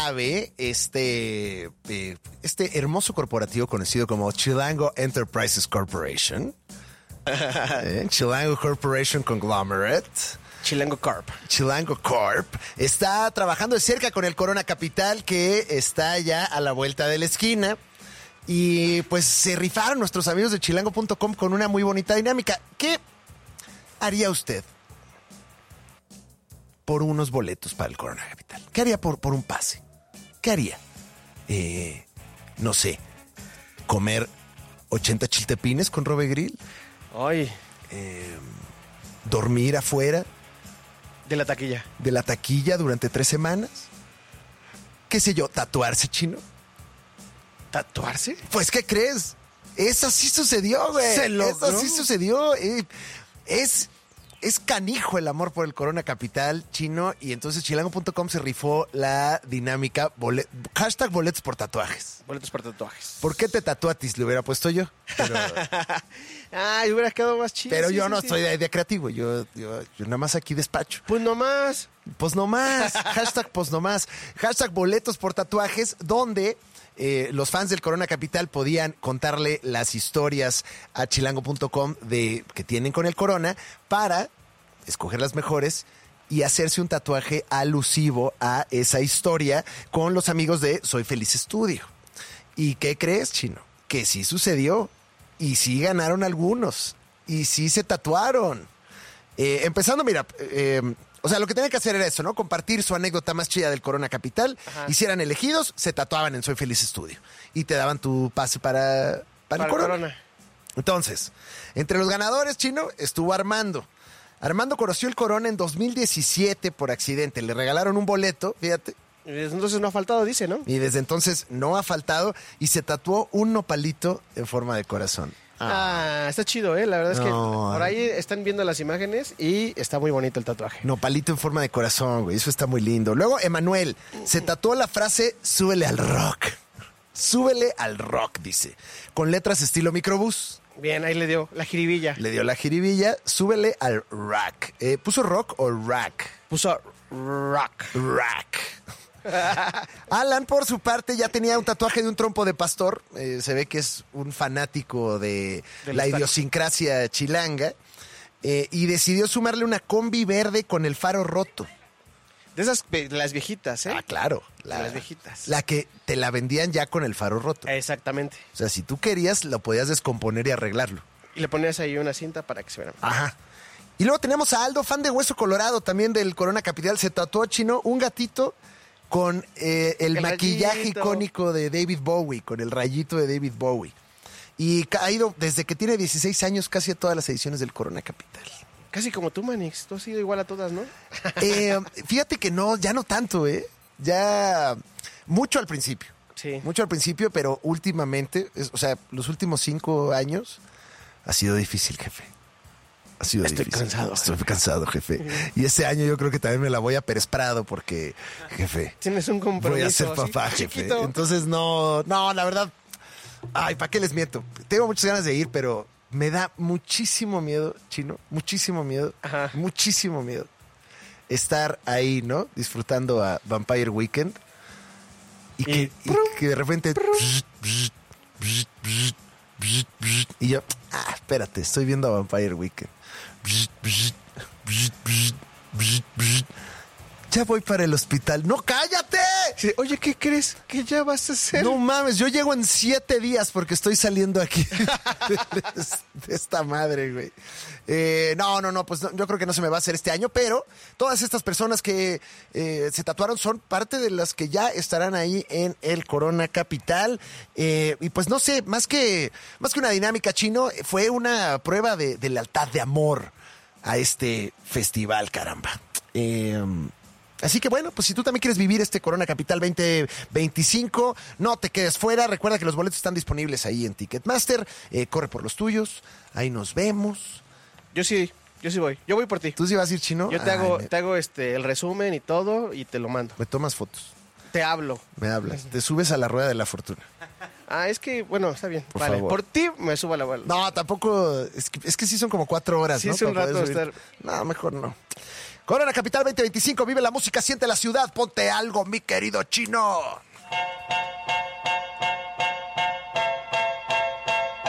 sabe, este hermoso corporativo conocido como Chilango Enterprises Corporation, Chilango Corporation Conglomerate, Chilango Corp. Chilango Corp, está trabajando de cerca con el Corona Capital, que está ya a la vuelta de la esquina. Y pues se rifaron nuestros amigos de chilango.com con una muy bonita dinámica. ¿Qué haría usted por unos boletos para el Corona Capital? ¿Qué haría por un pase? ¿Qué haría? No sé, comer 80 chiltepines con Robe Grill. Ay. Dormir afuera De la taquilla. de la taquilla durante 3 semanas. ¿Qué sé yo? ¿Tatuarse, Chino? ¿Tatuarse? Pues, ¿qué crees? Eso sí sucedió, güey. Se logró. Eso sí sucedió. Es canijo el amor por el Corona Capital, Chino. Y entonces Chilango.com se rifó la dinámica hashtag boletos por tatuajes. Boletos para tatuajes. ¿Por qué te tatuatis? Le hubiera puesto yo. Pero, Ay, hubiera quedado más chido. pero sí, yo sí, no sí. estoy de creativo. Yo nada más aquí despacho. Pues nomás. Pues no más. Hashtag pues no más. Hashtag boletos por tatuajes, donde los fans del Corona Capital podían contarle las historias a chilango.com que tienen con el Corona para escoger las mejores y hacerse un tatuaje alusivo a esa historia con los amigos de Soy Feliz Estudio. ¿Y qué crees, Chino? Que sí sucedió. Y sí ganaron algunos. Y sí se tatuaron. Empezando, mira, o sea, lo que tenían que hacer era eso, ¿no? Compartir su anécdota más chida del Corona Capital. Ajá. Y si eran elegidos, se tatuaban en Soy Feliz Estudio. Y te daban tu pase para el Corona. Entonces, entre los ganadores, Chino, estuvo Armando. Armando conoció el Corona en 2017 por accidente. Le regalaron un boleto, fíjate. Y desde entonces no ha faltado, dice, ¿no? Y desde entonces no ha faltado. Y se tatuó un nopalito en forma de corazón. Está chido, ¿eh? La verdad es que No. por ahí están viendo las imágenes y está muy bonito el tatuaje. Nopalito en forma de corazón, güey. Eso está muy lindo. Luego, Emanuel se tatuó la frase súbele al rock. Súbele al rock, dice. Con letras estilo microbús. Bien, ahí le dio la jiribilla. Le dio la jiribilla. Súbele al rock. ¿Puso rock o rack? Puso rock. Rack. Alan, por su parte, ya tenía un tatuaje de un trompo de pastor. Se ve que es un fanático de la idiosincrasia chilanga. Y decidió sumarle una combi verde con el faro roto. De esas, las viejitas, ¿eh? Ah, claro. Las viejitas. La que te la vendían ya con el faro roto. Exactamente. O sea, si tú querías, lo podías descomponer y arreglarlo. Y le ponías ahí una cinta para que se viera. Ajá. Y luego tenemos a Aldo, fan de Hueso Colorado, también del Corona Capital. Se tatuó, Chino, un gatito con el maquillaje rayito icónico de David Bowie, con el rayito de David Bowie. Y ha ido desde que tiene 16 años casi a todas las ediciones del Corona Capital. Casi como tú, Manix. Tú has sido igual a todas, ¿no? Fíjate que no, ya no tanto, ¿eh? Ya mucho al principio. Sí. Mucho al principio, pero últimamente, o sea, los últimos 5 años ha sido difícil, jefe. Ha sido Estoy difícil. cansado. Estoy cansado, jefe. Y este año yo creo que también me la voy a Pérez Prado porque, jefe, Tienes un compromiso. voy a ser así, papá, jefe. chiquito. Entonces no, la verdad, ay, ¿para qué les miento? Tengo muchas ganas de ir, pero me da muchísimo miedo, Chino, muchísimo miedo, Ajá. muchísimo miedo estar ahí, ¿no? Disfrutando a Vampire Weekend y que de repente y yo, espérate, estoy viendo a Vampire Weekend. Ya voy para el hospital. ¡No, cállate! Sí, oye, ¿qué crees? ¿Qué ya vas a hacer? No mames, yo llego en 7 días porque estoy saliendo aquí de esta madre, güey. No, pues no, yo creo que no se me va a hacer este año, pero todas estas personas que se tatuaron son parte de las que ya estarán ahí en el Corona Capital. Y pues no sé, más que una dinámica, Chino, fue una prueba de lealtad, de amor a este festival, caramba. Así que bueno, pues si tú también quieres vivir este Corona Capital 2025, no te quedes fuera. Recuerda que los boletos están disponibles ahí en Ticketmaster. Corre por los tuyos. Ahí nos vemos. Yo sí voy. Yo voy por ti. ¿Tú sí vas a ir, Chino? Yo te hago el resumen y todo y te lo mando. Me tomas fotos. Te hablo. Me hablas. Te subes a la rueda de la fortuna. Es que, bueno, está bien. Por vale, favor. por ti me subo a la bola. No, tampoco. Es que sí son como 4 horas, Sí, ¿no? es un Para rato poder subir. estar. No, mejor no. Corona Capital 2025, vive la música, siente la ciudad, ponte algo, mi querido Chino.